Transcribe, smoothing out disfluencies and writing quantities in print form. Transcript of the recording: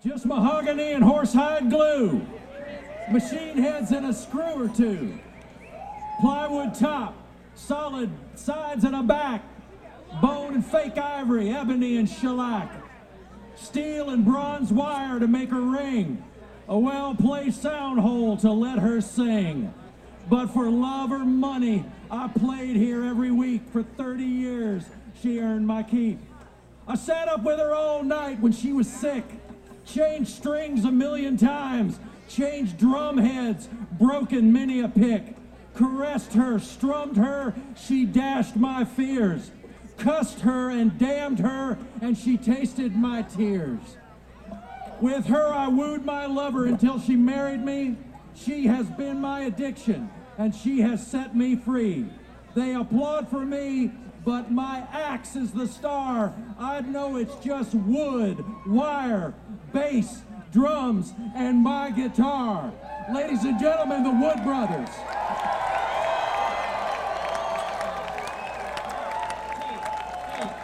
Just mahogany and horsehide glue, machine heads and a screw or two, plywood top, solid sides and a back, bone and fake ivory, ebony and shellac, steel and bronze wire to make her ring, a well-placed sound hole to let her sing. But for love or money, I played here every week. For 30 years, she earned my keep. I sat up with her all night when she was sick, changed strings a million times, changed drum heads, broken many a pick, caressed her, strummed her, she dashed my fears, cussed her and damned her, and she tasted my tears. With her I wooed my lover until she married me. She has been my addiction, and she has set me free. They applaud for me, but my axe is the star. I know it's just wood, wire, bass, drums, and my guitar. Ladies and gentlemen, the Wood Brothers.